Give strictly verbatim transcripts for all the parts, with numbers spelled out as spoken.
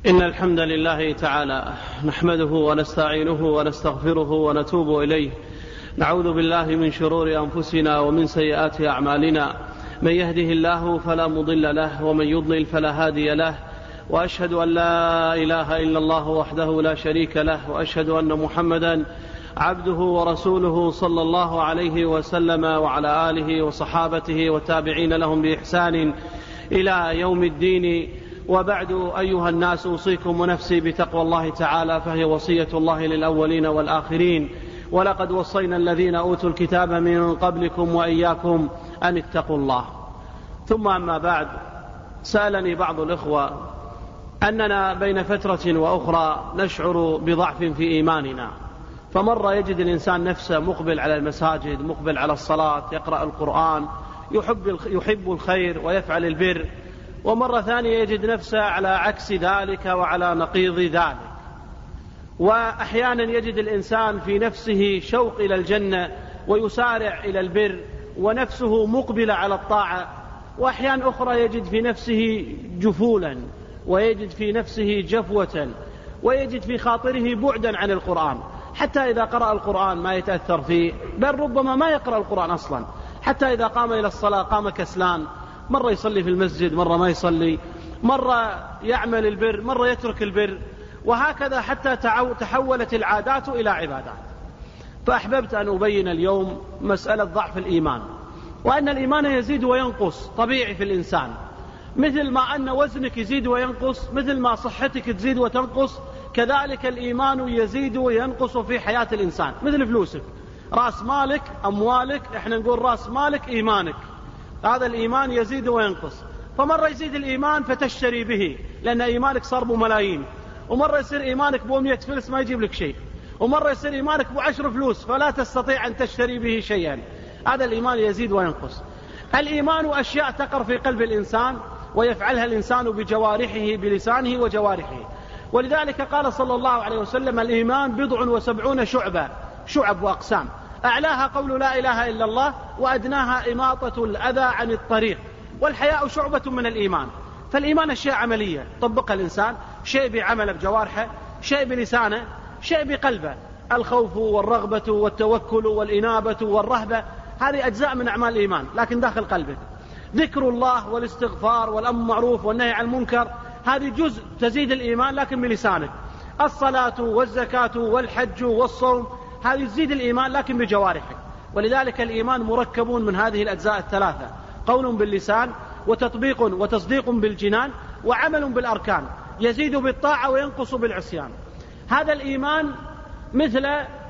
إن الحمد لله تعالى نحمده ونستعينه ونستغفره ونتوب إليه. نعوذ بالله من شرور أنفسنا ومن سيئات أعمالنا، من يهده الله فلا مضل له ومن يضلل فلا هادي له، وأشهد أن لا إله إلا الله وحده لا شريك له، وأشهد أن محمدا عبده ورسوله صلى الله عليه وسلم وعلى آله وصحابته والتابعين لهم بإحسان إلى يوم الدين. وبعد، أيها الناس، أوصيكم ونفسي بتقوى الله تعالى، فهي وصية الله للأولين والآخرين، ولقد وصينا الذين أوتوا الكتاب من قبلكم وإياكم أن اتقوا الله. ثم أما بعد، سألني بعض الإخوة أننا بين فترة وأخرى نشعر بضعف في إيماننا، فمرة يجد الإنسان نفسه مقبل على المساجد، مقبل على الصلاة، يقرأ القرآن، يحب, يحب الخير ويفعل البر، ومرة ثانية يجد نفسه على عكس ذلك وعلى نقيض ذلك. وأحيانا يجد الإنسان في نفسه شوق إلى الجنة ويسارع إلى البر ونفسه مقبلة على الطاعة، وأحيانا أخرى يجد في نفسه جفولا، ويجد في نفسه جفوة، ويجد في خاطره بعدا عن القرآن، حتى إذا قرأ القرآن ما يتأثر فيه، بل ربما ما يقرأ القرآن أصلا، حتى إذا قام إلى الصلاة قام كسلان، مرة يصلي في المسجد، مرة ما يصلي، مرة يعمل البر، مرة يترك البر، وهكذا حتى تحولت العادات إلى عبادات. فأحببت أن أبين اليوم مسألة ضعف الإيمان، وأن الإيمان يزيد وينقص طبيعي في الإنسان، مثل ما أن وزنك يزيد وينقص، مثل ما صحتك تزيد وتنقص، كذلك الإيمان يزيد وينقص في حياة الإنسان، مثل فلوسك، رأس مالك، أموالك، إحنا نقول رأس مالك إيمانك، هذا الإيمان يزيد وينقص. فمرة يزيد الإيمان فتشتري به لأن إيمانك صار بملايين، ومرة يصير إيمانك بمئة فلس ما يجيب لك شيء، ومرة يصير إيمانك بعشر فلوس فلا تستطيع أن تشتري به شيئا. هذا الإيمان يزيد وينقص. الإيمان أشياء تقر في قلب الإنسان ويفعلها الإنسان بجوارحه، بلسانه وجوارحه. ولذلك قال صلى الله عليه وسلم: الإيمان بضع وسبعون شعبة، شعب وأقسام، أعلاها قول لا إله إلا الله، وأدناها إماطة الأذى عن الطريق، والحياء شعبة من الإيمان. فالإيمان أشياء عملية طبقها الإنسان، شيء بعمله بجوارحه، شيء بلسانه، شيء بقلبه، الخوف والرغبة والتوكل والإنابة والرهبة، هذه أجزاء من أعمال الإيمان لكن داخل قلبك. ذكر الله والاستغفار والأمر بالمعروف والنهي عن المنكر، هذه جزء تزيد الإيمان لكن بلسانك. الصلاة والزكاة والحج والصوم، هذه تزيد الإيمان لكن بجوارحك. ولذلك الإيمان مركب من هذه الأجزاء الثلاثة: قول باللسان، وتطبيق وتصديق بالجنان، وعمل بالأركان، يزيد بالطاعة وينقص بالعصيان. هذا الإيمان مثل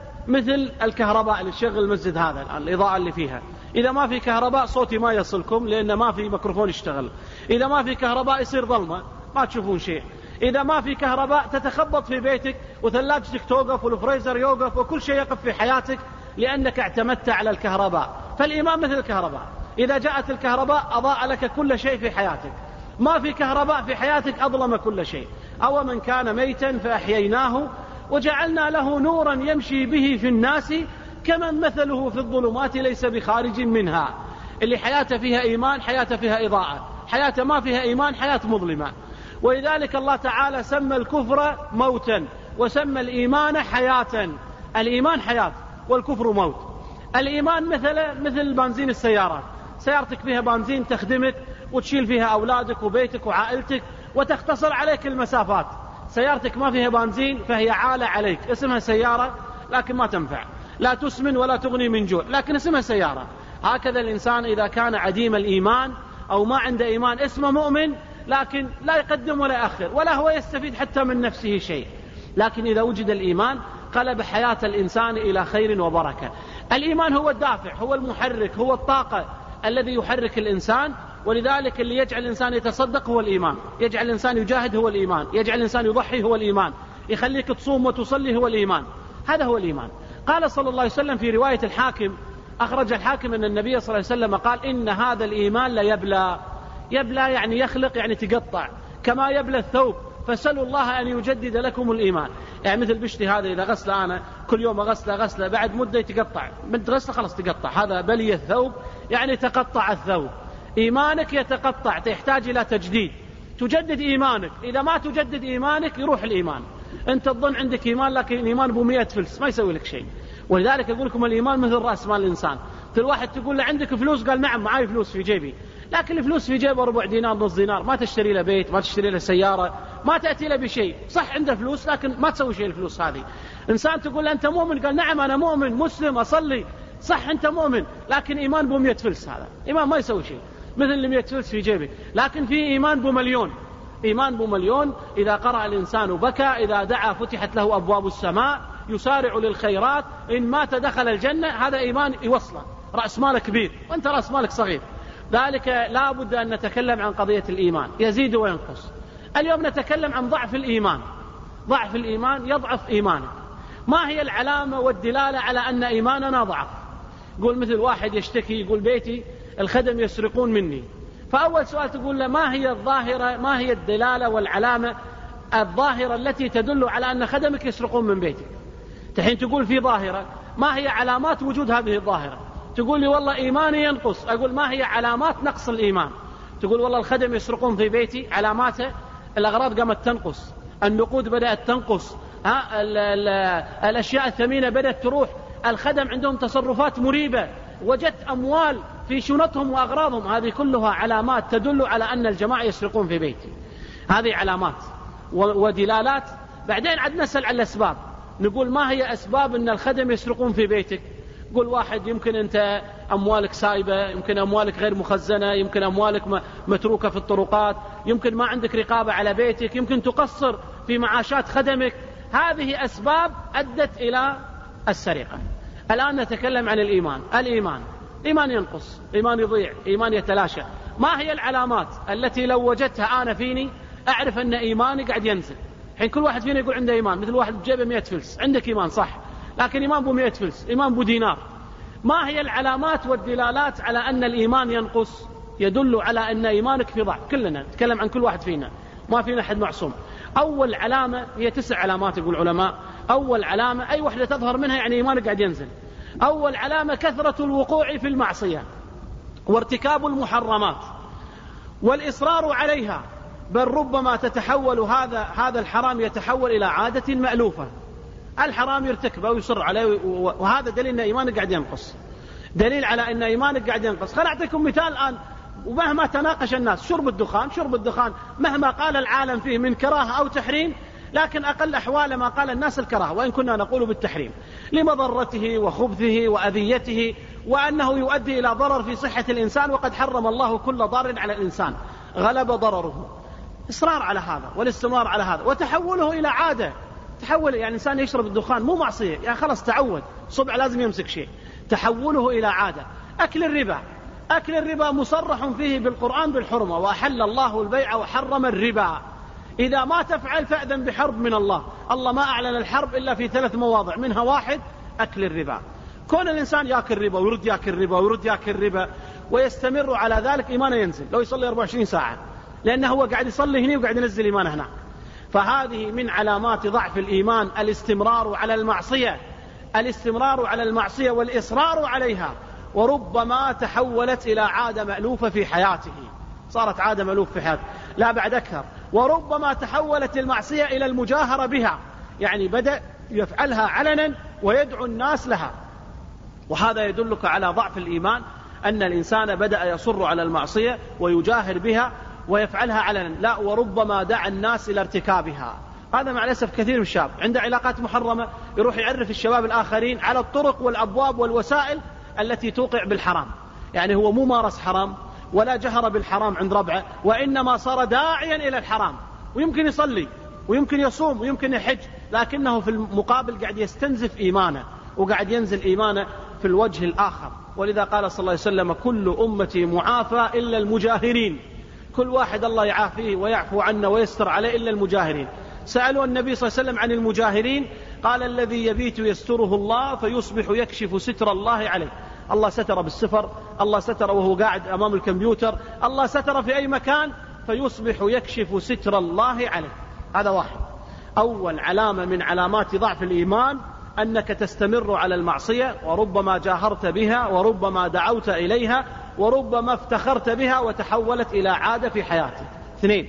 مثل الكهرباء اللي تشغل المسجد، هذا الآن الإضاءة اللي فيها، إذا ما في كهرباء صوتي ما يصلكم لأن ما في ميكروفون يشتغل، إذا ما في كهرباء يصير ظلمة ما تشوفون شيء، إذا ما في كهرباء تتخبط في بيتك وثلاجتك توقف والفريزر يوقف وكل شيء يقف في حياتك لأنك اعتمدت على الكهرباء. فالإيمان مثل الكهرباء، إذا جاءت الكهرباء أضاء لك كل شيء في حياتك، ما في كهرباء في حياتك أظلم كل شيء. أو من كان ميتا فأحييناه وجعلنا له نورا يمشي به في الناس كمن مثله في الظلمات ليس بخارج منها. اللي حياته فيها إيمان حياته فيها إضاءة، حياته ما فيها إيمان حياة مظلمة. ولذلك الله تعالى سمى الكفر موتا وسمى الإيمان حياة. الإيمان حياة والكفر موت. الإيمان مثل مثل بنزين السيارات، سيارتك فيها بنزين تخدمك وتشيل فيها أولادك وبيتك وعائلتك وتختصر عليك المسافات. سيارتك ما فيها بنزين فهي عالة عليك، اسمها سيارة لكن ما تنفع، لا تسمن ولا تغني من جوع، لكن اسمها سيارة. هكذا الإنسان إذا كان عديم الإيمان أو ما عنده إيمان اسمه مؤمن لكن لا يقدم ولا يأخر ولا هو يستفيد حتى من نفسه شيء. لكن إذا وجد الإيمان قلب حياة الإنسان إلى خير وبركة. الإيمان هو الدافع، هو المحرك، هو الطاقة الذي يحرك الإنسان. ولذلك اللي يجعل الإنسان يتصدق هو الإيمان، يجعل الإنسان يجاهد هو الإيمان، يجعل الإنسان يضحي هو الإيمان، يخليك تصوم وتصلي هو الإيمان. هذا هو الإيمان. قال صلى الله عليه وسلم في رواية الحاكم، أخرج الحاكم أن النبي صلى الله عليه وسلم قال: إن هذا الإيمان لا يبلى. يبلى يعني يخلق، يعني تقطع، كما يبلى الثوب، فسألوا الله أن يجدد لكم الإيمان. يعني مثل بشتي هذا إذا غسل أنا كل يوم أغسله غسله بعد مدة يتقطع، من غسله خلاص تقطع، هذا بلي الثوب يعني تقطع الثوب. إيمانك يتقطع، تحتاج إلى تجديد. تجدد إيمانك. إذا ما تجدد إيمانك يروح الإيمان. أنت تظن عندك إيمان لكن الإيمان بمئة فلس ما يسوي لك شيء. ولذلك أقول لكم الإيمان مثل رأس مال الإنسان. كل واحد تقول له عندك فلوس، قال نعم معي فلوس في جيبي، لكن الفلوس في جيبه ربع دينار نص دينار، ما تشتري له بيت، ما تشتري له سيارة، ما تأتي له بشيء. صح عنده فلوس لكن ما تسوي شيء الفلوس هذه. إنسان تقول له أنت مؤمن، قال نعم أنا مؤمن مسلم أصلي، صح أنت مؤمن لكن إيمان بمئة فلس، هذا إيمان ما يسوي شيء مثل اللي مئة فلس في جيبه. لكن في إيمان بمليون، إيمان بمليون إذا قرأ الإنسان بكى، إذا دعا فتحت له أبواب السماء، يسارع للخيرات، إن مات دخل الجنة. هذا إيمان يوصله، رأس مالك كبير وأنت رأس مالك صغير. ذلك لا بد أن نتكلم عن قضية الإيمان، يزيد وينقص. اليوم نتكلم عن ضعف الإيمان. ضعف الإيمان، يضعف إيمانك. ما هي العلامة والدلالة على أن إيماننا ضعف؟ يقول مثل واحد يشتكي يقول بيتي الخدم يسرقون مني، فأول سؤال تقول له ما هي الظاهرة، ما هي الدلالة والعلامة الظاهرة التي تدل على أن خدمك يسرقون من بيتك؟ تحين تقول في ظاهرة، ما هي علامات وجود هذه الظاهرة؟ تقول لي والله إيماني ينقص. أقول ما هي علامات نقص الإيمان؟ تقول والله الخدم يسرقون في بيتي، علاماته الأغراض قامت تنقص، النقود بدأت تنقص، ها ال ال الأشياء الثمينة بدأت تروح، الخدم عندهم تصرفات مريبة، وجدت أموال في شنطهم وأغراضهم. هذه كلها علامات تدل على أن الجماعة يسرقون في بيتي. هذه علامات ودلالات. بعدين عاد نسأل عن الأسباب، نقول ما هي أسباب أن الخدم يسرقون في بيتك؟ قل واحد يمكن أنت أموالك سايبة، يمكن أموالك غير مخزنة، يمكن أموالك متروكة في الطرقات، يمكن ما عندك رقابة على بيتك، يمكن تقصر في معاشات خدمك. هذه أسباب أدت إلى السرقة. الآن نتكلم عن الإيمان. الإيمان إيمان ينقص، إيمان يضيع، إيمان يتلاشى. ما هي العلامات التي لو وجدتها أنا فيني أعرف أن إيماني قاعد ينزل؟ حين كل واحد فينا يقول عنده إيمان، مثل واحد بجيبه مئة فلس، عندك إيمان صح، لكن إيمان بمئة فلس، إيمان بدينار. ما هي العلامات والدلالات على أن الإيمان ينقص؟ يدل على أن إيمانك في ضعف. كلنا نتكلم عن كل واحد فينا، ما فينا أحد معصوم. أول علامة هي تسع علامات يقول العلماء. أول علامة أي وحدة تظهر منها يعني إيمانك قاعد ينزل. أول علامة كثرة الوقوع في المعصية وارتكاب المحرمات والإصرار عليها، بل ربما تتحول هذا هذا الحرام يتحول إلى عادة مألوفة. الحرام يرتكبه ويصر عليه، وهذا دليل أن إيمانك قاعد ينقص، دليل على أن إيمانك قاعد ينقص. خليني أعطيكم مثال الآن. ومهما تناقش الناس شرب الدخان، شرب الدخان مهما قال العالم فيه من كراهة أو تحريم، لكن أقل أحوال ما قال الناس الكراهة، وإن كنا نقول بالتحريم لمضرته وخبثه وأذيته، وأنه يؤدي إلى ضرر في صحة الإنسان، وقد حرم الله كل ضار على الإنسان، غلب ضرره. إصرار على هذا والاستمرار على هذا وتحوله إلى عادة. تحول يعني إنسان يشرب الدخان مو معصية، يعني خلاص تعود، صبع لازم يمسك شيء، تحوله إلى عادة. أكل الربا، أكل الربا مصرح فيه بالقرآن بالحرمة، وأحل الله البيع وحرم الربا. إذا ما تفعل فأذن بحرب من الله. الله ما أعلن الحرب إلا في ثلاث مواضع، منها واحد أكل الربا. كون الإنسان يأكل ربا ويرد يأكل ربا ويرد يأكل ربا ويستمر على ذلك، إيمانه ينزل لو يصلي أربعة وعشرين ساعة، لأنه هو قاعد يصلي هنا وقاعد ينزل إيمانه هنا. فهذه من علامات ضعف الإيمان الاستمرار على المعصية، الاستمرار على المعصية والإصرار عليها، وربما تحولت إلى عادة مألوفة في حياته، صارت عادة مألوفة في حياته لا بعد أكثر. وربما تحولت المعصية إلى المجاهرة بها، يعني بدأ يفعلها علنا ويدعو الناس لها، وهذا يدلك على ضعف الإيمان، أن الإنسان بدأ يصر على المعصية ويجاهر بها ويفعلها علنا، لا وربما دعا الناس إلى ارتكابها. هذا مع الأسف كثير من الشباب عنده علاقات محرمة، يروح يعرف الشباب الآخرين على الطرق والأبواب والوسائل التي توقع بالحرام. يعني هو مو مارس حرام ولا جهر بالحرام عند ربعه، وإنما صار داعيا إلى الحرام، ويمكن يصلي ويمكن يصوم ويمكن يحج، لكنه في المقابل قاعد يستنزف إيمانه وقاعد ينزل إيمانه في الوجه الآخر. ولذا قال صلى الله عليه وسلم: كل أمتي معافى إلا المجاهرين. كل واحد الله يعافيه ويعفو عنه ويستر عليه إلا المجاهرين. سألوا النبي صلى الله عليه وسلم عن المجاهرين، قال: الذي يبيت يستره الله فيصبح يكشف ستر الله عليه. الله ستر بالسفر، الله ستر وهو قاعد أمام الكمبيوتر، الله ستر في أي مكان، فيصبح يكشف ستر الله عليه. هذا واحد. أول علامة من علامات ضعف الإيمان أنك تستمر على المعصية، وربما جاهرت بها، وربما دعوت إليها، وربما افتخرت بها وتحولت إلى عادة في حياتك. اثنين،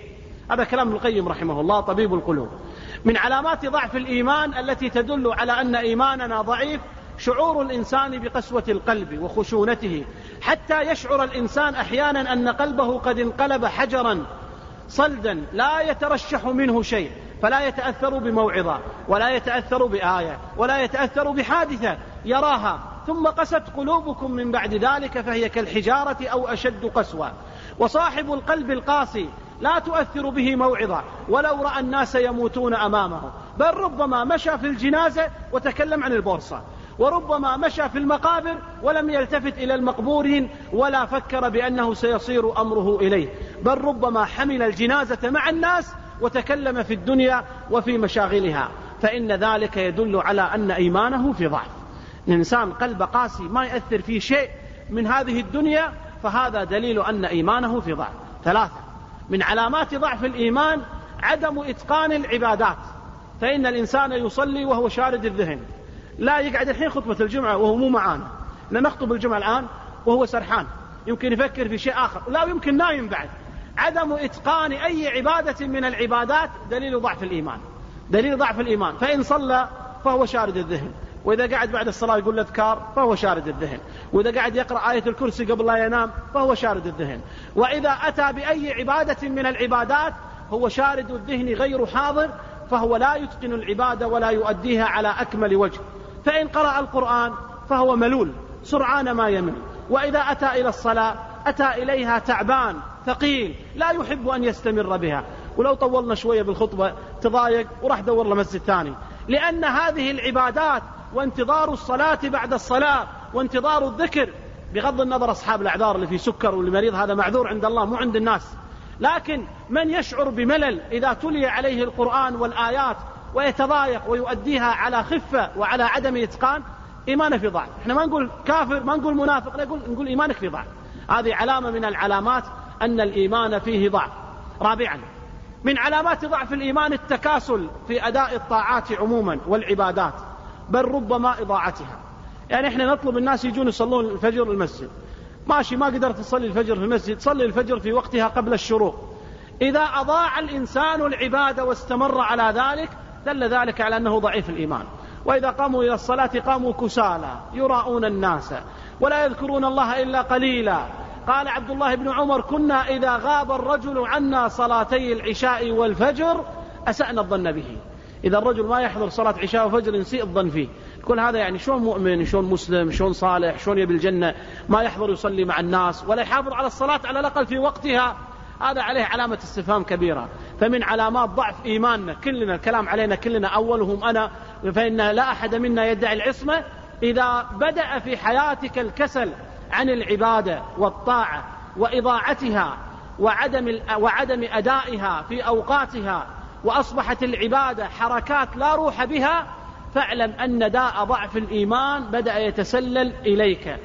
هذا كلام ابن القيم رحمه الله طبيب القلوب. من علامات ضعف الإيمان التي تدل على أن إيماننا ضعيف شعور الإنسان بقسوة القلب وخشونته، حتى يشعر الإنسان أحيانا أن قلبه قد انقلب حجرا صلدا لا يترشح منه شيء، فلا يتأثر بموعظة ولا يتأثر بآية ولا يتأثر بحادثة يراها، ثم قست قلوبكم من بعد ذلك فهي كالحجارة أو أشد قسوة. وصاحب القلب القاسي لا تؤثر به موعظة ولو رأى الناس يموتون أمامه، بل ربما مشى في الجنازة وتكلم عن البورصة، وربما مشى في المقابر ولم يلتفت إلى المقبورين ولا فكر بأنه سيصير أمره إليه، بل ربما حمل الجنازة مع الناس وتكلم في الدنيا وفي مشاغلها، فإن ذلك يدل على أن إيمانه في ضعف. الإنسان قلب قاسي ما يأثر فيه شيء من هذه الدنيا، فهذا دليل أن إيمانه في ضعف. ثلاثة من علامات ضعف الإيمان عدم إتقان العبادات، فإن الإنسان يصلي وهو شارد الذهن، لا يقعد الحين خطبة الجمعة وهو مو معانا، نخطب الجمعة الآن وهو سرحان، يمكن يفكر في شيء آخر، لا يمكن نايم بعد. عدم إتقان أي عبادة من العبادات دليل ضعف الإيمان، دليل ضعف الإيمان. فإن صلى فهو شارد الذهن، وإذا قعد بعد الصلاة يقول الأذكار فهو شارد الذهن، وإذا قعد يقرأ آية الكرسي قبل لا ينام فهو شارد الذهن، وإذا أتى بأي عبادة من العبادات هو شارد الذهن غير حاضر، فهو لا يتقن العبادة ولا يؤديها على أكمل وجه. فإن قرأ القرآن فهو ملول سرعان ما يمل، وإذا أتى إلى الصلاة أتى إليها تعبان ثقيل لا يحب أن يستمر بها، ولو طولنا شوية بالخطبة تضايق وراح دور له مسجد ثاني، لأن هذه العبادات وانتظار الصلاة بعد الصلاة وانتظار الذكر، بغض النظر أصحاب الأعذار اللي في سكر واللي مريض هذا معذور عند الله مو عند الناس، لكن من يشعر بملل إذا تلي عليه القرآن والآيات ويتضايق ويؤديها على خفة وعلى عدم إتقان، إيمانه في ضعف. احنا ما نقول كافر ما نقول منافق، نقول, نقول إيمانك في ضعف. هذه علامة من العلامات أن الإيمان فيه ضعف. رابعا من علامات ضعف الإيمان التكاسل في أداء الطاعات عموما والعبادات، بل ربما إضاعتها. يعني احنا نطلب الناس يجون يصلون الفجر المسجد، ماشي ما قدرت تصلي الفجر في المسجد صلي الفجر في وقتها قبل الشروق. إذا أضاع الإنسان العبادة واستمر على ذلك دل ذلك على أنه ضعيف الإيمان. وإذا قاموا إلى الصلاة قاموا كسالى يراؤون الناس ولا يذكرون الله إلا قليلا. قال عبد الله بن عمر كنا إذا غاب الرجل عنا صلاتي العشاء والفجر أسأنا الظن به. إذا الرجل ما يحضر صلاة عشاء وفجر نسيء الظن فيه، كل هذا يعني شلون مؤمن شلون مسلم شلون صالح شلون يبي الجنة، ما يحضر يصلي مع الناس ولا يحافظ على الصلاة على الأقل في وقتها، هذا عليه علامة استفهام كبيرة. فمن علامات ضعف إيماننا كلنا، الكلام علينا كلنا أولهم أنا، فإن لا أحد منا يدعي العصمة، إذا بدأ في حياتك الكسل عن العبادة والطاعة وإضاعتها وعدم, وعدم أدائها في أوقاتها، وأصبحت العبادة حركات لا روح بها، فاعلم أن داء ضعف الإيمان بدأ يتسلل إليك.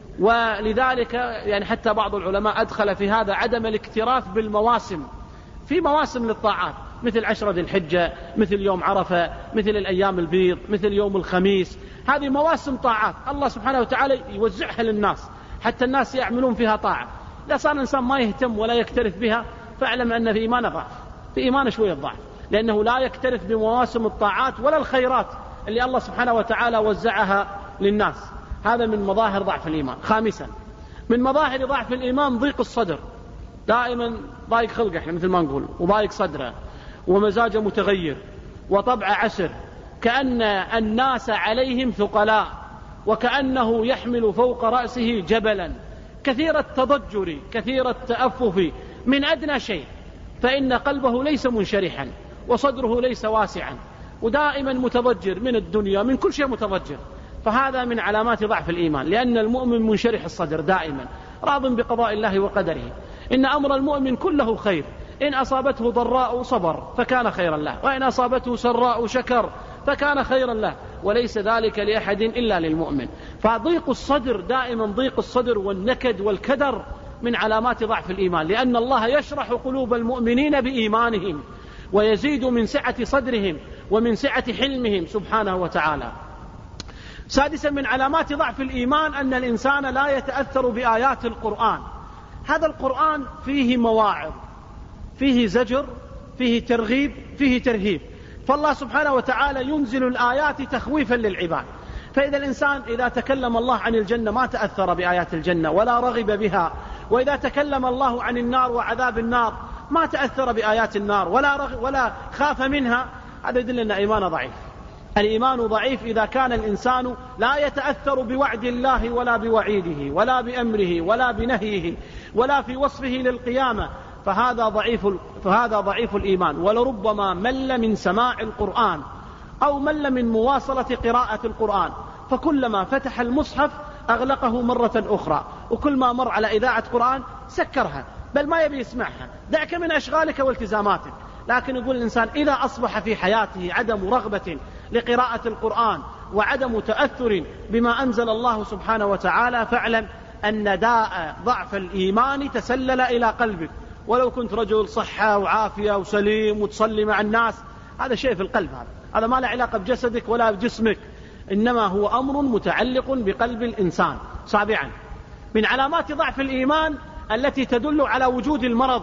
ولذلك يعني حتى بعض العلماء أدخل في هذا عدم الاكتراث بالمواسم، في مواسم للطاعات مثل عشرة ذي الحجة، مثل يوم عرفة، مثل الأيام البيض، مثل يوم الخميس، هذه مواسم طاعات الله سبحانه وتعالى يوزعها للناس حتى الناس يعملون فيها طاعة. إذا صار الإنسان ما يهتم ولا يكترث بها فاعلم أن في إيمانه ضعف، في إيمانه شوية ضعف، لأنه لا يكترث بمواسم الطاعات ولا الخيرات اللي الله سبحانه وتعالى وزعها للناس. هذا من مظاهر ضعف الإيمان. خامسا من مظاهر ضعف الإيمان ضيق الصدر، دائما ضايق خلقه احنا مثل ما نقول، وضايق صدره، ومزاجه متغير، وطبع عسر، كأن الناس عليهم ثقلاء، وكأنه يحمل فوق رأسه جبلا، كثير التضجر، كثير التأفف من أدنى شيء، فإن قلبه ليس منشرحا وصدره ليس واسعا، ودائما متضجر من الدنيا من كل شيء متضجر. فهذا من علامات ضعف الإيمان، لأن المؤمن منشرح الصدر دائما راض بقضاء الله وقدره. إن أمر المؤمن كله خير، إن أصابته ضراء صبر فكان خيرا له، وإن أصابته سراء شكر فكان خيرا له، وليس ذلك لأحد إلا للمؤمن. فضيق الصدر دائما، ضيق الصدر والنكد والكدر من علامات ضعف الإيمان، لأن الله يشرح قلوب المؤمنين بإيمانهم ويزيد من سعة صدرهم ومن سعة حلمهم سبحانه وتعالى. سادسا من علامات ضعف الإيمان أن الإنسان لا يتأثر بآيات القرآن. هذا القرآن فيه مواعظ، فيه زجر، فيه ترغيب فيه ترهيب، فالله سبحانه وتعالى ينزل الآيات تخويفا للعباد. فإذا الإنسان إذا تكلم الله عن الجنة ما تأثر بآيات الجنة ولا رغب بها، وإذا تكلم الله عن النار وعذاب النار ما تأثر بآيات النار ولا رغب ولا خاف منها، هذا يدل أن إيمانه ضعيف. الإيمان ضعيف إذا كان الإنسان لا يتأثر بوعد الله ولا بوعيده ولا بأمره ولا بنهيه ولا في وصفه للقيامة، فهذا ضعيف فهذا ضعيف الإيمان. ولربما مل من سماع القرآن أو مل من مواصلة قراءة القرآن، فكلما فتح المصحف أغلقه مرة أخرى، وكل ما مر على إذاعة قرآن سكرها، بل ما يبي يسمعها. دعك من أشغالك والتزاماتك. لكن يقول الإنسان إذا أصبح في حياته عدم رغبة لقراءة القرآن وعدم تأثر بما أنزل الله سبحانه وتعالى، فاعلم أن داء ضعف الإيمان تسلل إلى قلبك. ولو كنت رجل صحة وعافية وسليم وتصلي مع الناس، هذا شيء في القلب، هذا هذا ما له علاقة بجسدك ولا بجسمك، إنما هو أمر متعلق بقلب الإنسان. سابعا، من علامات ضعف الإيمان التي تدل على وجود المرض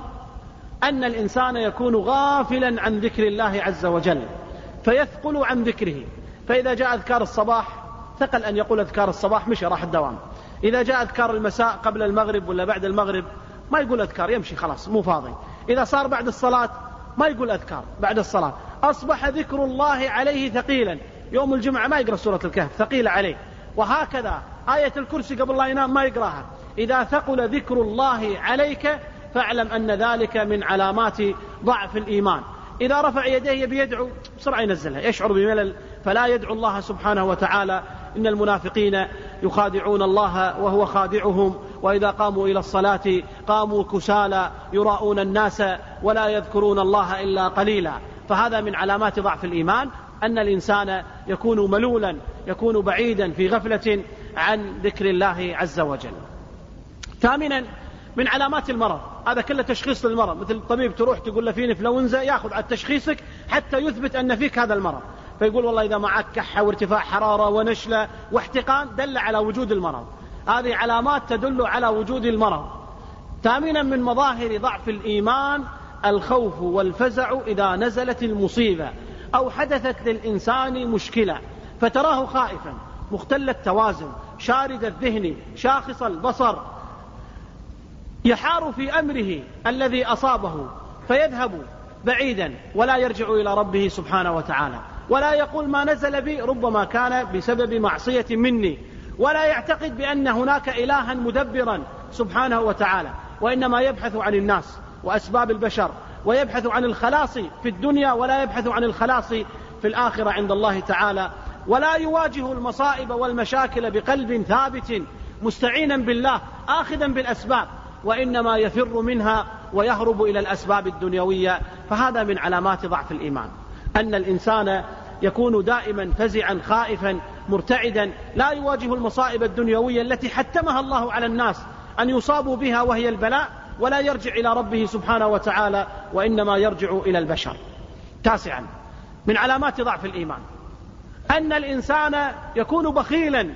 أن الإنسان يكون غافلا عن ذكر الله عز وجل فيثقل عن ذكره. فإذا جاء أذكار الصباح ثقل أن يقول أذكار الصباح، مشي راح الدوام. إذا جاء أذكار المساء قبل المغرب ولا بعد المغرب ما يقول أذكار، يمشي خلاص مو فاضي. إذا صار بعد الصلاة ما يقول أذكار بعد الصلاة، أصبح ذكر الله عليه ثقيلا. يوم الجمعة ما يقرأ سورة الكهف، ثقيلة عليه. وهكذا آية الكرسي قبل لا ينام ما يقرأها. إذا ثقل ذكر الله عليك فاعلم أن ذلك من علامات ضعف الإيمان. إذا رفع يديه بيدعو بسرعة ينزلها، يشعر بملل فلا يدعو الله سبحانه وتعالى. إن المنافقين يخادعون الله وهو خادعهم، وإذا قاموا إلى الصلاة قاموا كسالى يراءون الناس ولا يذكرون الله إلا قليلا. فهذا من علامات ضعف الإيمان، أن الإنسان يكون ملولا، يكون بعيدا في غفلة عن ذكر الله عز وجل. ثامنا، من علامات المرض، هذا كله تشخيص للمرض. مثل الطبيب تروح تقول له فيني انفلونزا، ياخذ على تشخيصك حتى يثبت أن فيك هذا المرض، فيقول والله إذا معك كحة وارتفاع حرارة ونشلة واحتقان دل على وجود المرض. هذه علامات تدل على وجود المرض. ثامنا، من مظاهر ضعف الإيمان الخوف والفزع إذا نزلت المصيبة أو حدثت للإنسان مشكلة، فتراه خائفا مختل التوازن شارد الذهن شاخص البصر، يحار في أمره الذي أصابه فيذهب بعيدا ولا يرجع إلى ربه سبحانه وتعالى، ولا يقول ما نزل بي ربما كان بسبب معصية مني، ولا يعتقد بأن هناك إلها مدبرا سبحانه وتعالى، وإنما يبحث عن الناس وأسباب البشر، ويبحث عن الخلاص في الدنيا ولا يبحث عن الخلاص في الآخرة عند الله تعالى، ولا يواجه المصائب والمشاكل بقلب ثابت مستعينا بالله آخذا بالأسباب، وإنما يفر منها ويهرب إلى الأسباب الدنيوية. فهذا من علامات ضعف الإيمان، أن الإنسان يكون دائما فزعا خائفا مرتعدا، لا يواجه المصائب الدنيوية التي حتمها الله على الناس أن يصابوا بها وهي البلاء، ولا يرجع إلى ربه سبحانه وتعالى، وإنما يرجع إلى البشر. تاسعا، من علامات ضعف الإيمان أن الإنسان يكون بخيلا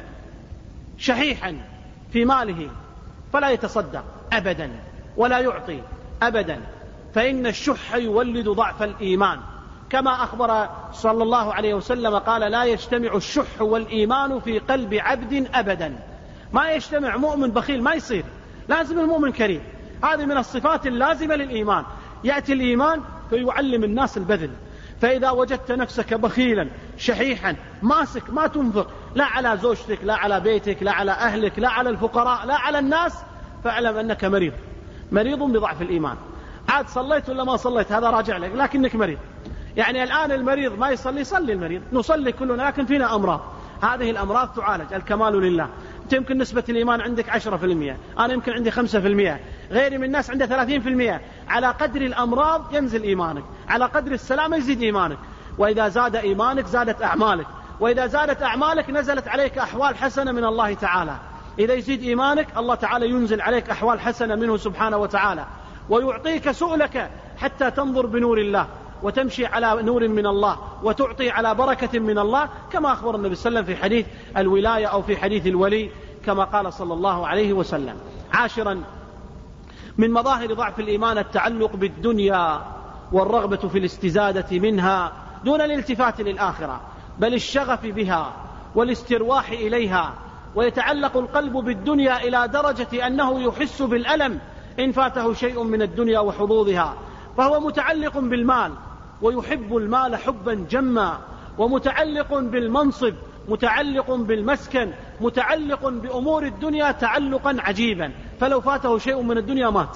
شحيحا في ماله، فلا يتصدق أبدا ولا يعطي أبدا، فإن الشح يولد ضعف الإيمان، كما أخبر صلى الله عليه وسلم قال لا يجتمع الشح والإيمان في قلب عبد أبدا. ما يجتمع مؤمن بخيل، ما يصير، لازم المؤمن كريم. هذه من الصفات اللازمة للإيمان. يأتي الإيمان فيعلم الناس البذل، فإذا وجدت نفسك بخيلا شحيحا ماسك ما تنفق لا على زوجتك لا على بيتك لا على أهلك لا على الفقراء لا على الناس، فاعلم أنك مريض مريض بضعف الإيمان. عاد صليت ولا ما صليت هذا راجع لك، لكنك مريض. يعني الآن المريض ما يصلي، صلي المريض، نصلي كلنا لكن فينا أمراض، هذه الأمراض تعالج. الكمال لله. أنت يمكن نسبة الإيمان عندك عشرة في المئة، أنا يمكن عندي خمسة في المئة، غيري من الناس عنده ثلاثين في المئة. على قدر الأمراض ينزل إيمانك، على قدر السلامة يزيد إيمانك، وإذا زاد إيمانك زادت أعمالك، وإذا زادت أعمالك نزلت عليك أحوال حسنة من الله تعالى. إذا يزيد إيمانك الله تعالى ينزل عليك أحوال حسنة منه سبحانه وتعالى، ويعطيك سؤلك حتى تنظر بنور الله وتمشي على نور من الله وتعطي على بركة من الله، كما أخبر النبي صلى الله عليه وسلم في حديث الولاية أو في حديث الولي كما قال صلى الله عليه وسلم. عاشرا، من مظاهر ضعف الإيمان التعلق بالدنيا والرغبة في الاستزادة منها دون الالتفات للآخرة، بل الشغف بها والاسترواح إليها. ويتعلق القلب بالدنيا إلى درجة أنه يحس بالألم إن فاته شيء من الدنيا وحظوظها، فهو متعلق بالمال ويحب المال حبا جما، ومتعلق بالمنصب، متعلق بالمسكن، متعلق بأمور الدنيا تعلقا عجيبا، فلو فاته شيء من الدنيا مات.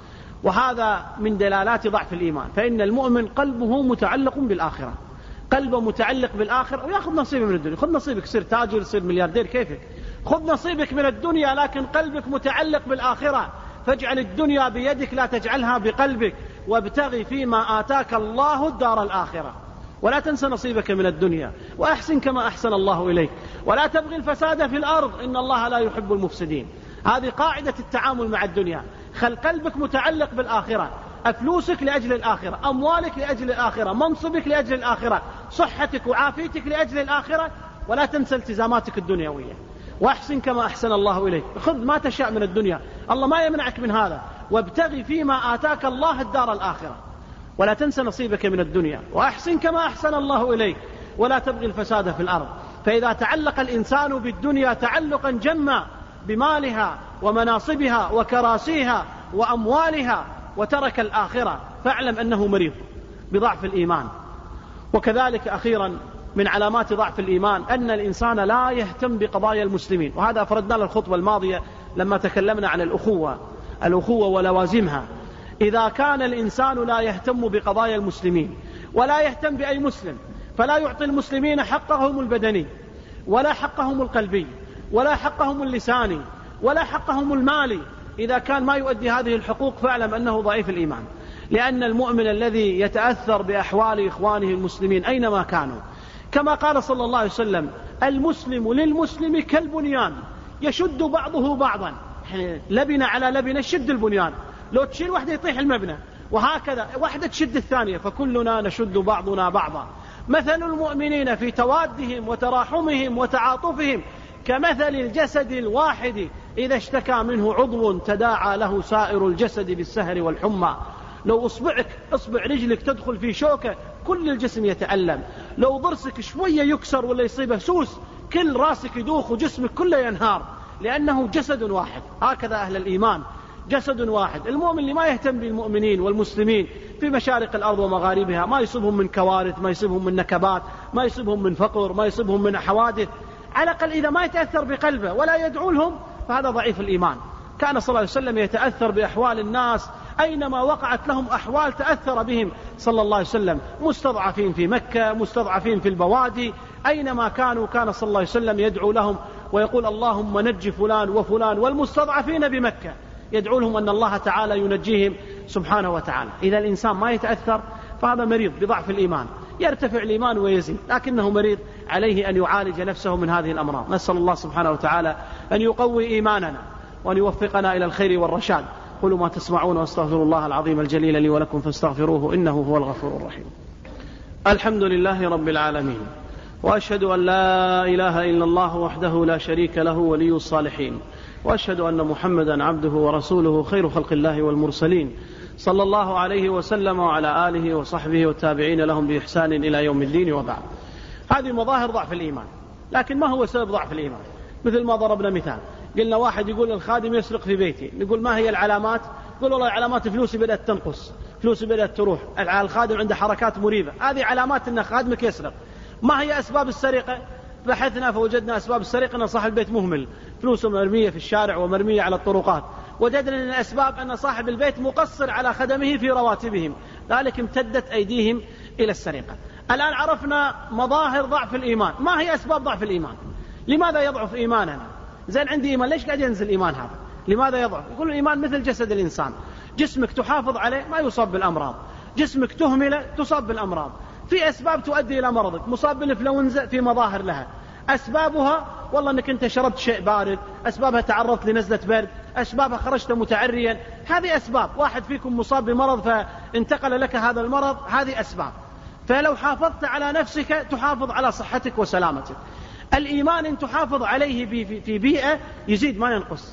وهذا من دلالات ضعف الإيمان، فإن المؤمن قلبه متعلق بالآخرة، قلبه متعلق بالآخرة، ويأخذ نصيبه من الدنيا. خذ نصيبك، صير تاجر، صير ملياردير، كيفك، خذ نصيبك من الدنيا، لكن قلبك متعلق بالآخرة. فاجعل الدنيا بيدك لا تجعلها بقلبك، وابتغي فيما آتاك الله الدار الآخرة، ولا تنس نصيبك من الدنيا، وأحسن كما أحسن الله إليك، ولا تبغي الفساد في الأرض، إن الله لا يحب المفسدين. هذه قاعدة التعامل مع الدنيا. خل قلبك متعلق بالآخرة، أفلوسك لأجل الآخرة، أموالك لأجل الآخرة، منصبك لأجل الآخرة، صحتك وعافيتك لأجل الآخرة، ولا تنسى التزاماتك الدنيوية. وأحسن كما أحسن الله إليك، خذ ما تشاء من الدنيا، الله ما يمنعك من هذا، وابتغي فيما آتاك الله الدار الآخرة، ولا تنسى نصيبك من الدنيا، وأحسن كما أحسن الله إليك، ولا تبغي الفساد في الأرض. فإذا تعلق الإنسان بالدنيا تعلقا جما بمالها ومناصبها وكراسيها وأموالها، وترك الآخرة، فاعلم أنه مريض بضعف الإيمان. وكذلك أخيرا من علامات ضعف الإيمان أن الإنسان لا يهتم بقضايا المسلمين، وهذا أفردنا للخطبة الماضية لما تكلمنا عن الأخوة الأخوة ولوازمها. إذا كان الإنسان لا يهتم بقضايا المسلمين ولا يهتم بأي مسلم، فلا يعطي المسلمين حقهم البدني ولا حقهم القلبي ولا حقهم اللساني ولا حقهم المالي، إذا كان ما يؤدي هذه الحقوق فاعلم أنه ضعيف الإيمان. لأن المؤمن الذي يتأثر بأحوال إخوانه المسلمين أينما كانوا، كما قال صلى الله عليه وسلم: المسلم للمسلم كالبنيان يشد بعضه بعضا، لبنة على لبنة شد البنيان، لو تشيل واحدة يطيح المبنى، وهكذا واحدة تشد الثانية، فكلنا نشد بعضنا بعضا. مثل المؤمنين في توادهم وتراحمهم وتعاطفهم كمثل الجسد الواحد إذا اشتكى منه عضو تداعى له سائر الجسد بالسهر والحمى. لو أصبعك أصبع رجلك تدخل في شوكة كل الجسم يتألم، لو ضرسك شوية يكسر ولا يصيبه سوس كل راسك يدوخ وجسمك كله ينهار، لأنه جسد واحد. هكذا أهل الإيمان جسد واحد. المؤمن اللي ما يهتم بالمؤمنين والمسلمين في مشارق الأرض ومغاربها، ما يصيبهم من كوارث، ما يصيبهم من نكبات، ما يصيبهم من فقر، ما يصيبهم من حوادث، على الأقل إذا ما يتأثر بقلبه ولا يدعو لهم فهذا ضعيف الإيمان. كان صلى الله عليه وسلم يتأثر بأحوال الناس، أينما وقعت لهم أحوال تأثر بهم صلى الله عليه وسلم، مستضعفين في مكة، مستضعفين في البوادي، أينما كانوا كان صلى الله عليه وسلم يدعو لهم ويقول: اللهم نج فلان وفلان والمستضعفين بمكة، يدعو لهم أن الله تعالى ينجيهم سبحانه وتعالى. إذا الإنسان ما يتأثر فهذا مريض بضعف الإيمان، يرتفع الإيمان ويزيد، لكنه مريض، عليه أن يعالج نفسه من هذه الأمراض. نسأل الله سبحانه وتعالى أن يقوي إيماننا وأن يوفقنا إلى الخير والرشاد. قولوا ما تسمعون واستغفروا الله العظيم الجليل لي ولكم فاستغفروه إنه هو الغفور الرحيم. الحمد لله رب العالمين، وأشهد أن لا إله إلا الله وحده لا شريك له ولي الصالحين، وأشهد أن محمدا عبده ورسوله خير خلق الله والمرسلين، صلى الله عليه وسلم وعلى آله وصحبه والتابعين لهم بإحسان إلى يوم الدين. وبعد، هذه مظاهر ضعف الإيمان. لكن ما هو سبب ضعف الإيمان؟ مثل ما ضربنا مثال، قلنا واحد يقول الخادم يسرق في بيتي، نقول ما هي العلامات؟ يقول والله علامات فلوسي بدأت تنقص، فلوسي بدأت تروح، الخادم عنده حركات مريبة، هذه علامات أن خادمك يسرق. ما هي أسباب السرقة؟ بحثنا فوجدنا أسباب السرقة أن صاحب البيت مهمل، فلوسه مرمية في الشارع ومرمية على الطرقات. وجدنا أن الأسباب أن صاحب البيت مقصر على خدمه في رواتبهم، ذلك امتدت أيديهم إلى السرقة. الآن عرفنا مظاهر ضعف الإيمان. ما هي أسباب ضعف الإيمان؟ لماذا يضعف إيماننا؟ زين عندي إيمان، ليش قاعد ينزل الإيمان هذا؟ لماذا يضعف؟ يقول الإيمان مثل جسد الإنسان، جسمك تحافظ عليه ما يصاب بالأمراض، جسمك تهمله تصاب بالأمراض. في أسباب تؤدي إلى مرضك، مصاب بالإنفلونزا في مظاهر لها، أسبابها والله أنك أنت شربت شيء بارد، أسبابها تعرضت لنزلة برد، أسبابها خرجت متعريا، هذه أسباب. واحد فيكم مصاب بمرض فانتقل لك هذا المرض، هذه أسباب. فلو حافظت على نفسك تحافظ على صحتك وسلامتك. الإيمان إن تحافظ عليه في بيئة يزيد ما ينقص،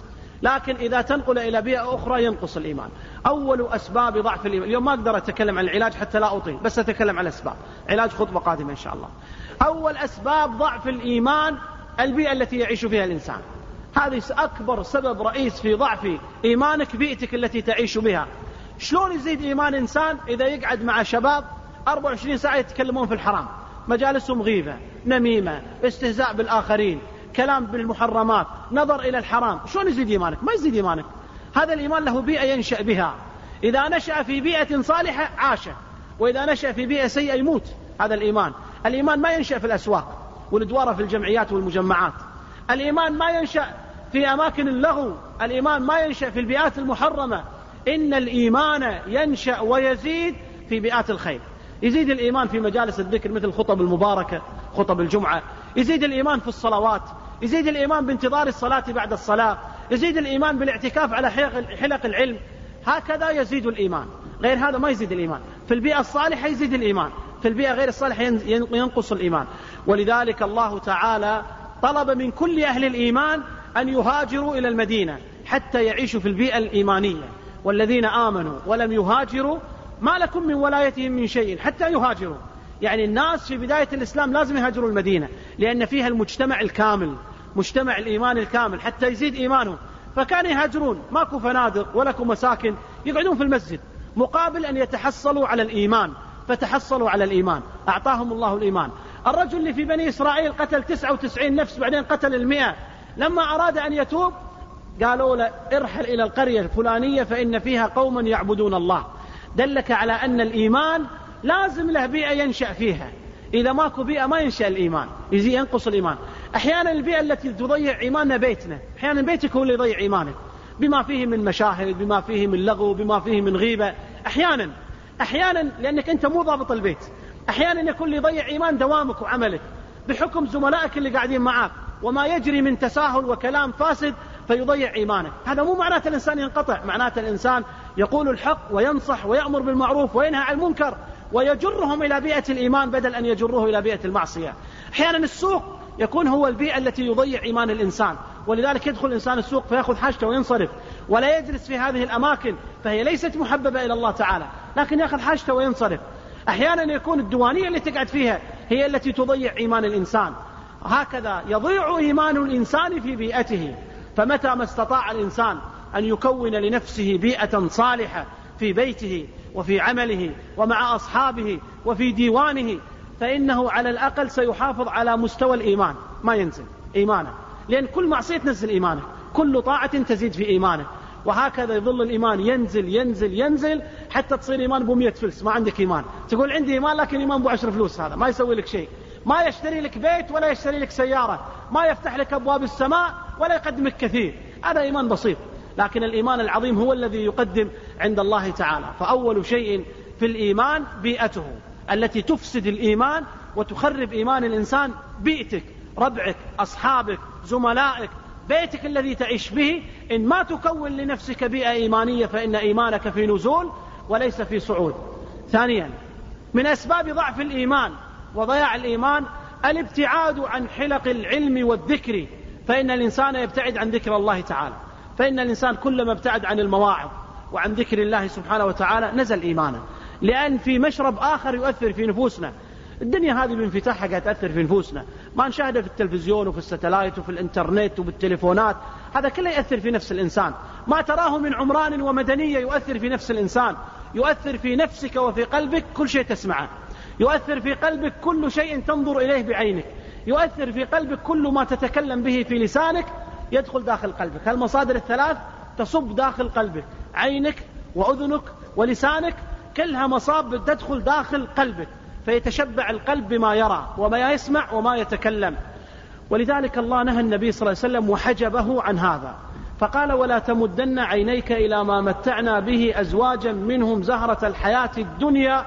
لكن إذا تنقل إلى بيئة أخرى ينقص الإيمان. أول أسباب ضعف الإيمان، اليوم ما أقدر أتكلم عن العلاج حتى لا أطيل، بس أتكلم عن الأسباب، علاج خطبة قادمة إن شاء الله. أول أسباب ضعف الإيمان البيئة التي يعيش فيها الإنسان. هذه أكبر سبب رئيس في ضعف إيمانك، بيئتك التي تعيش بها. شلون يزيد إيمان إنسان؟ إذا يقعد مع شباب أربعة وعشرين ساعة يتكلمون في الحرام، مجالسهم غيبة، نميمة، استهزاء بالآخرين، كلام بالمحرمات، نظر إلى الحرام، شلون يزيد إيمانك؟ ما يزيد إيمانك. هذا الإيمان له بيئة ينشأ بها. إذا نشأ في بيئة صالحة عاش، وإذا نشأ في بيئة سيئة يموت. هذا الإيمان. الإيمان ما ينشأ في الأسواق والدوارة في الجمعيات والمجمعات. الإيمان ما ينشأ في أماكن اللغو. الإيمان ما ينشأ في البيئات المحرمة. إن الإيمان ينشأ ويزيد في بيئات الخير. يزيد الإيمان في مجالس الذكر مثل الخطب المباركة، خطب الجمعة. يزيد الإيمان في الصلوات. يزيد الإيمان بانتظار الصلاة بعد الصلاة. يزيد الإيمان بالاعتكاف على حلق العلم. هكذا يزيد الإيمان. غير هذا ما يزيد الإيمان. في البيئة الصالحة يزيد الإيمان، في البيئة غير الصالحة ينقص الإيمان. ولذلك الله تعالى طلب من كل أهل الإيمان أن يهاجروا إلى المدينة حتى يعيشوا في البيئة الإيمانية. والذين آمنوا ولم يهاجروا ما لكم من ولايتهم من شيء حتى يهاجروا. يعني الناس في بداية الإسلام لازم يهاجروا المدينة، لأن فيها المجتمع الكامل، مجتمع الإيمان الكامل، حتى يزيد إيمانهم. فكانوا يهاجرون، ماكو فنادق ولكم مساكن، يقعدون في المسجد مقابل أن يتحصلوا على الإيمان. فتحصلوا على الإيمان، أعطاهم الله الإيمان. الرجل اللي في بني إسرائيل قتل تسعة وتسعين نفس بعدين قتل المئة، لما أراد أن يتوب قالوا له ارحل إلى القرية الفلانية فإن فيها قوما يعبدون الله. دلك على أن الإيمان لازم له بيئة ينشأ فيها. إذا ماكو بيئة ما ينشأ الإيمان، يزي ينقص الإيمان. أحيانا البيئة التي تضيع إيماننا بيتنا، أحيانا بيتك هو اللي يضيع إيمانك، بما فيه من مشاهد، بما فيه من لغو، بما فيه من غيبة. أحيانا أحيانا لأنك أنت مو ضابط البيت. أحيانا يكون اللي يضيع إيمان دوامك وعملك بحكم زملائك اللي قاعدين معك، وما يجري من تساهل وكلام فاسد فيضيع إيمانك. هذا مو معناته الإنسان ينقطع، معناته الإنسان يقول الحق وينصح ويأمر بالمعروف وينهى عن المنكر ويجرهم إلى بيئة الإيمان بدل أن يجروه إلى بيئة المعصية. أحيانا السوق يكون هو البيئة التي يضيع إيمان الإنسان، ولذلك يدخل الإنسان السوق فيأخذ حاجته وينصرف ولا يجلس في هذه الأماكن، فهي ليست محببة إلى الله تعالى، لكن يأخذ حاجته وينصرف. أحيانا يكون الديوانية اللي تقعد فيها هي التي تضيع إيمان الإنسان. هكذا يضيع إيمان الإنسان في بيئته. فمتى ما استطاع الإنسان أن يكون لنفسه بيئة صالحة في بيته وفي عمله ومع أصحابه وفي ديوانه، فإنه على الأقل سيحافظ على مستوى الإيمان، ما ينزل إيمانه، لأن كل معصية تنزل إيمانه، كل طاعة تزيد في إيمانه. وهكذا يظل الإيمان ينزل ينزل ينزل حتى تصير إيمان بمية فلس، ما عندك إيمان. تقول عندي إيمان لكن إيمان بعشر فلوس، هذا ما يسوي لك شيء. ما يشتري لك بيت ولا يشتري لك سيارة، ما يفتح لك أبواب السماء ولا يقدمك كثير، هذا إيمان بسيط. لكن الإيمان العظيم هو الذي يقدم عند الله تعالى. فأول شيء في الإيمان بيئته التي تفسد الإيمان وتخرب إيمان الإنسان. بيئتك، ربعك، أصحابك، زملائك، بيتك الذي تعيش به. إن ما تكون لنفسك بيئة إيمانية فإن إيمانك في نزول وليس في صعود. ثانيا من أسباب ضعف الإيمان وضياع الإيمان الابتعاد عن حلق العلم والذكر. فإن الإنسان يبتعد عن ذكر الله تعالى، فإن الإنسان كلما ابتعد عن المواعظ وعن ذكر الله سبحانه وتعالى نزل إيمانه. لأن في مشرب آخر يؤثر في نفوسنا. الدنيا هذه بانفتاحها قاعد تأثر في نفوسنا، ما نشاهده في التلفزيون وفي الستلايت وفي الانترنت وبالتليفونات، هذا كله يأثر في نفس الإنسان. ما تراه من عمران ومدنية يؤثر في نفس الإنسان، يؤثر في نفسك وفي قلبك كل شيء تسمعه، يؤثر في قلبك كل شيء تنظر إليه بعينك، يؤثر في قلبك كل ما تتكلم به في لسانك يدخل داخل قلبك. هالمصادر الثلاث تصب داخل قلبك، عينك وأذنك ولسانك، كلها مصاب تدخل داخل قلبك، فيتشبع القلب بما يرى وما يسمع وما يتكلم. ولذلك الله نهى النبي صلى الله عليه وسلم وحجبه عن هذا، فقال ولا تمدن عينيك إلى ما متعنا به أزواجا منهم زهرة الحياة الدنيا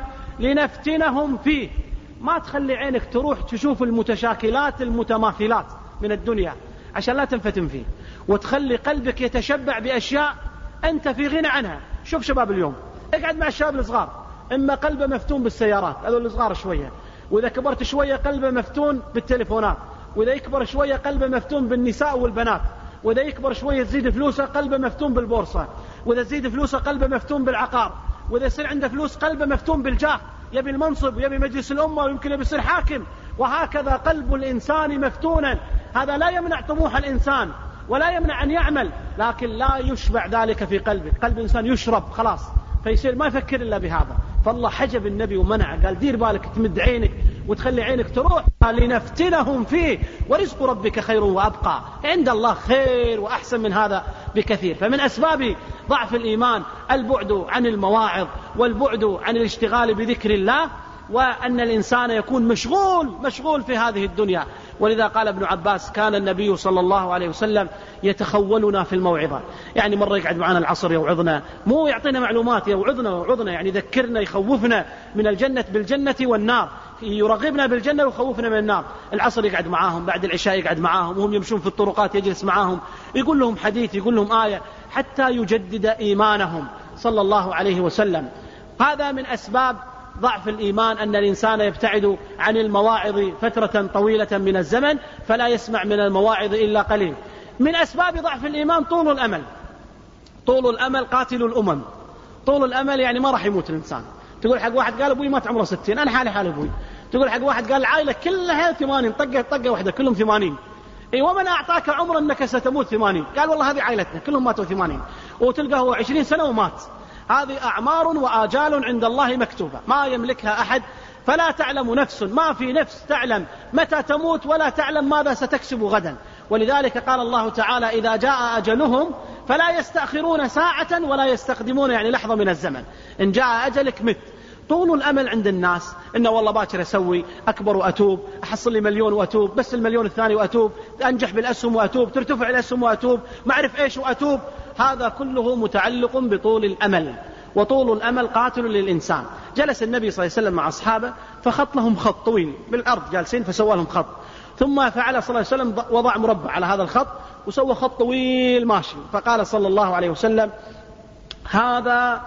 لنفتنهم فيه. ما تخلي عينك تروح تشوف المتشاكلات المتماثلات من الدنيا عشان لا تنفتن فيه، وتخلي قلبك يتشبع بأشياء أنت في غنى عنها. شوف شباب اليوم، اقعد مع الشباب الصغار، إما قلبه مفتون بالسيارات، هذول الصغار شوية، وإذا كبرت شوية قلبه مفتون بالتليفونات، وإذا يكبر شوية قلبه مفتون بالنساء والبنات، وإذا يكبر شوية تزيد فلوسه قلبه مفتون بالبورصة، وإذا تزيد فلوسه قلبه مفتون بالعقار، وإذا يصير عنده فلوس قلبه مفتون بالجاه، يبي المنصب ويبي مجلس الأمة ويمكن يبي يصير حاكم، وهكذا قلب الإنسان مفتونا. هذا لا يمنع طموح الإنسان ولا يمنع أن يعمل، لكن لا يشبع ذلك في قلبه. قلب الإنسان يشرب خلاص، فيصير ما يفكر إلا بهذا. فالله حجب النبي ومنع، قال دير بالك تمد عينك وتخلي عينك تروح لنفتنهم فيه ورزق ربك خير وأبقى. عند الله خير وأحسن من هذا بكثير. فمن أسباب ضعف الإيمان البعد عن المواعظ والبعد عن الاشتغال بذكر الله، وأن الإنسان يكون مشغول مشغول في هذه الدنيا. ولذا قال ابن عباس كان النبي صلى الله عليه وسلم يتخولنا في الموعظة، يعني مرة يقعد معنا العصر يوعظنا، مو يعطينا معلومات، يوعظنا ويوعظنا يعني يذكرنا يخوفنا من الجنة بالجنة والنار، يرغبنا بالجنة ويخوفنا من النار. العصر يقعد معاهم، بعد العشاء يقعد معاهم، وهم يمشون في الطرقات يجلس معاهم، يقول لهم حديث، يقول لهم آية، حتى يجدد إيمانهم صلى الله عليه وسلم. هذا من أسباب ضعف الإيمان أن الإنسان يبتعد عن المواعظ فترة طويلة من الزمن، فلا يسمع من المواعظ إلا قليل. من أسباب ضعف الإيمان طول الأمل. طول الأمل قاتل الأمم. طول الأمل يعني ما راح يموت الإنسان. تقول حق واحد قال أبوي مات عمره ستين، أنا حالي حال أبوي. تقول حق واحد قال العائلة كلها ثمانين، طقة طقة واحدة كلهم ثمانين. إيه ومن أعطاك عمر أنك ستموت ثمانين؟ قال والله هذه عائلتنا كلهم ماتوا ثمانين، وتلقى هو عشرين سنة ومات. هذه أعمار وآجال عند الله مكتوبة ما يملكها أحد. فلا تعلم نفس، ما في نفس تعلم متى تموت، ولا تعلم ماذا ستكسب غدا. ولذلك قال الله تعالى إذا جاء أجلهم فلا يستأخرون ساعة ولا يستقدمون، يعني لحظة من الزمن. إن جاء أجلك مت. طول الأمل عند الناس إنه والله باكر أسوي أكبر وأتوب، أحصل لي مليون وأتوب، بس المليون الثاني وأتوب، أنجح بالأسهم وأتوب، ترتفع الأسهم وأتوب، ما أعرف إيش وأتوب. هذا كله متعلق بطول الأمل، وطول الأمل قاتل للإنسان. جلس النبي صلى الله عليه وسلم مع أصحابه فخط لهم خط طويل بالأرض جالسين، فسوى لهم خط، ثم فعل صلى الله عليه وسلم وضع مربع على هذا الخط وسوى خط طويل ماشي. فقال صلى الله عليه وسلم هذا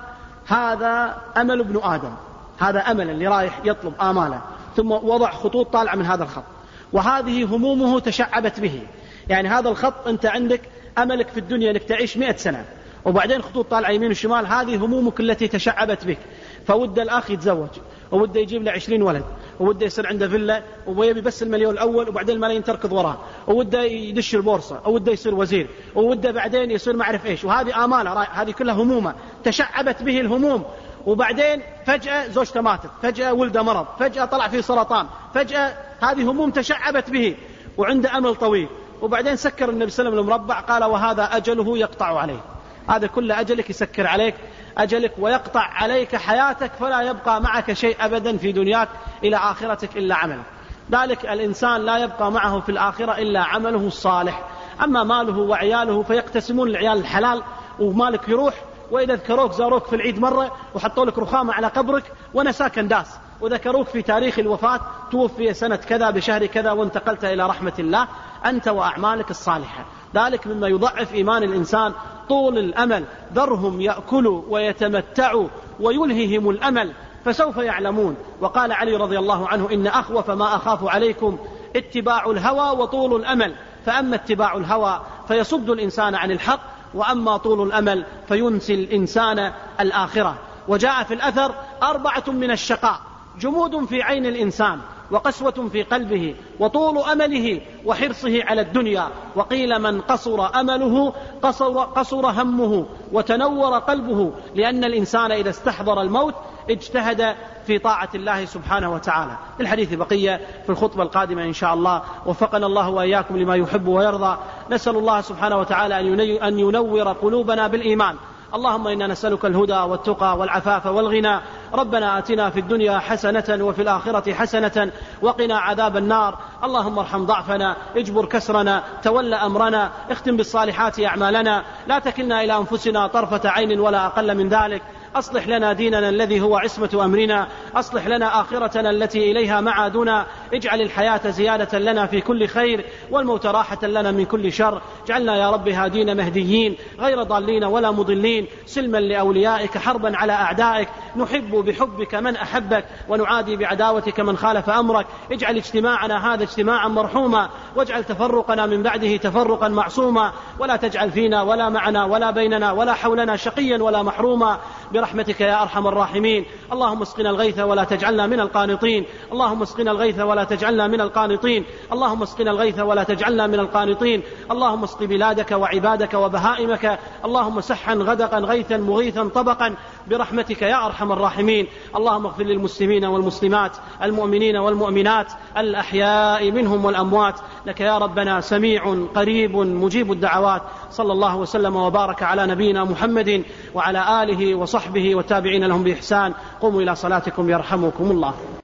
هذا أمل ابن آدم، هذا أمل اللي رايح يطلب آماله. ثم وضع خطوط طالعة من هذا الخط، وهذه همومه تشعبت به. يعني هذا الخط أنت عندك أملك في الدنيا أنك تعيش مئة سنة، وبعدين خطوط طالعة يمين وشمال، هذه همومك التي تشعبت بك. فود الأخ يتزوج، ووده يجيب له عشرين ولد، ووده يصير عنده فيلا، ويبي بس المليون الأول، وبعدين الملايين تركض وراه، ووده يدش البورصة، ووده يصير وزير، ووده بعدين يصير ما أعرف إيش. وهذه آماله، هذه كلها همومه تشعبت به الهموم. وبعدين فجأة زوجته ماتت، فجأة ولده مرض، فجأة طلع فيه سرطان، فجأة هذه هموم تشعبت به، وعنده أمل طويل. وبعدين سكر النبي صلى الله عليه وسلم المربع، قال وهذا أجله يقطع عليه. هذا كل أجلك يسكر عليك أجلك ويقطع عليك حياتك، فلا يبقى معك شيء أبدا في دنياك إلى آخرتك إلا عملك. ذلك الإنسان لا يبقى معه في الآخرة إلا عمله الصالح. أما ماله وعياله فيقتسمون العيال الحلال، ومالك يروح، وإذا ذكروك زاروك في العيد مرة وحطوا لك رخامة على قبرك ونساك انداس، وذكروك في تاريخ الوفاة توفي سنة كذا بشهر كذا وانتقلت إلى رحمة الله أنت وأعمالك الصالحة. ذلك مما يضعف إيمان الإنسان طول الأمل. ذرهم يأكلوا ويتمتعوا ويلههم الأمل فسوف يعلمون. وقال علي رضي الله عنه إن أخوف ما أخاف عليكم اتباع الهوى وطول الأمل. فأما اتباع الهوى فيصد الإنسان عن الحق، وأما طول الأمل فينسي الإنسان الآخرة. وجاء في الأثر أربعة من الشقاء: جمود في عين الإنسان، وقسوة في قلبه، وطول أمله، وحرصه على الدنيا. وقيل من قصر أمله قصر, قصر همه وتنور قلبه، لأن الإنسان إذا استحضر الموت اجتهد في طاعة الله سبحانه وتعالى. الحديث بقية في الخطبة القادمة إن شاء الله. وفقنا الله وإياكم لما يحب ويرضى. نسأل الله سبحانه وتعالى أن ينور قلوبنا بالإيمان. اللهم إنا نسألك الهدى والتقى والعفاف والغنى. ربنا آتنا في الدنيا حسنة وفي الآخرة حسنة وقنا عذاب النار. اللهم ارحم ضعفنا، اجبر كسرنا، تول أمرنا، اختم بالصالحات أعمالنا، لا تكلنا إلى أنفسنا طرفة عين ولا أقل من ذلك. أصلح لنا ديننا الذي هو عصمة أمرنا، أصلح لنا آخرتنا التي إليها معادنا. اجعل الحياة زيادة لنا في كل خير والموت راحة لنا من كل شر. اجعلنا يا رب هادين مهديين غير ضالين ولا مضلين، سلما لأوليائك حربا على أعدائك، نحب بحبك من أحبك ونعادي بعداوتك من خالف أمرك. اجعل اجتماعنا هذا اجتماعا مرحوما، واجعل تفرقنا من بعده تفرقا معصوما، ولا تجعل فينا ولا معنا ولا بيننا ولا حولنا شقيا ولا محروما برحمتك يا أرحم الراحمين. اللهم اسقنا الغيث ولا تجعلنا من القانطين، اللهم اسقنا الغيث ولا تجعلنا من القانطين، اللهم اسقنا الغيث ولا تجعلنا من القانطين. اللهم اسق بلادك وعبادك وبهائمك، اللهم سحا غدقا غيثا مغيثا طبقا برحمتك يا أرحم الراحمين. اللهم اغفر للمسلمين والمسلمات المؤمنين والمؤمنات الأحياء منهم والأموات، لك يا ربنا سميع قريب مجيب الدعوات. صلى الله وسلم وبارك على نبينا محمد وعلى آله وصحبه والتابعين لهم بإحسان. قوموا إلى صلاتكم يرحمكم الله.